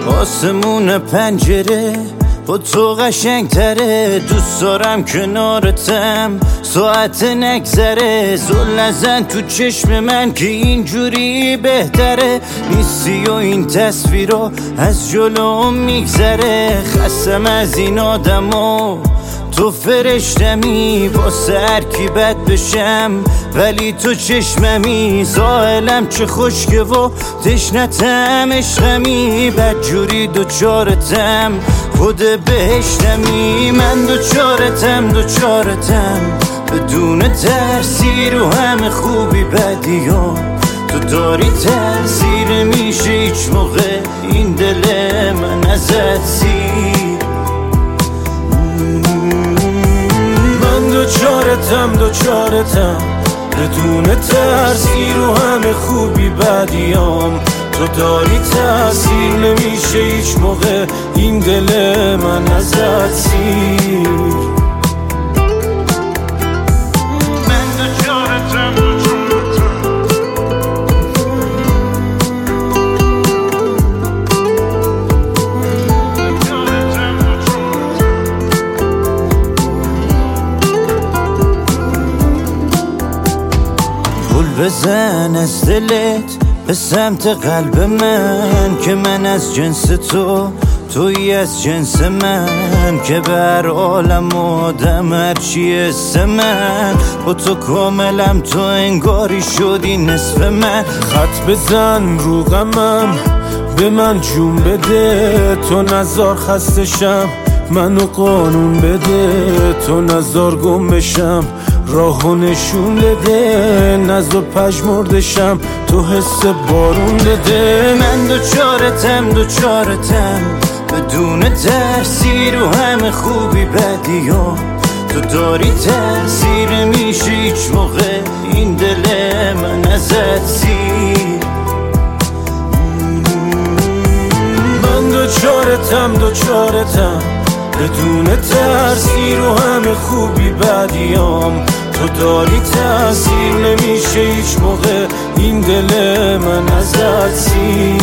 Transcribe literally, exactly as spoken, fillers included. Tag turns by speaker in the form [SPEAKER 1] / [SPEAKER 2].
[SPEAKER 1] آسمون پنجره با تو قشنگ تره، دوست دارم کنارتم ساعت نگذره، زل نزن تو چشم من که اینجوری بهتره، نیستی و این تصویرها از جلوم میگذره، خستم از این آدما تو فرشتمی، واسه هر کی بد بشم ولی تو چشممی، ساحلم چه خشکه و تشنتم عشقمی، بدجوری دوچارتم خود بهشتمی، من دوچارتم دوچارتم بدون ترسی رو همه خوبی بدیام، تو داری تاثیر میشه هیچ موقع این دل من ازت سیر، من دوچارتم دوچارتم بدون ترسی رو همه خوبی بدیام، تو داری تاثیر نمیشه هیچ موقع این دل من ازت سیر، من دوچارتم دوچارتم پل بزن از دلت به سمت قلب من، که من از جنس تو توی از جنس من، که بر عالم آدم هرچی اسم من، با تو کاملم تو انگاری شدی نصف من،
[SPEAKER 2] خط بزن رو غمم به من جون بده، تو نزار خستشم منو قانون بده، تو نزار گم بشم راهو نشون بده، نزار پژمردشم تو حس بارون بده،
[SPEAKER 1] من دوچارتم دوچارتم بدون ترسی رو همه خوبی بدیام، تو داری تاثیر میشه هیچ موقع این دل من ازت سیر،
[SPEAKER 2] من دوچارتم دوچارتم بدون ترسی رو همه خوبی بدیام، تو داری تاثیر نمیشه هیچ موقع این دل من ازت سیر.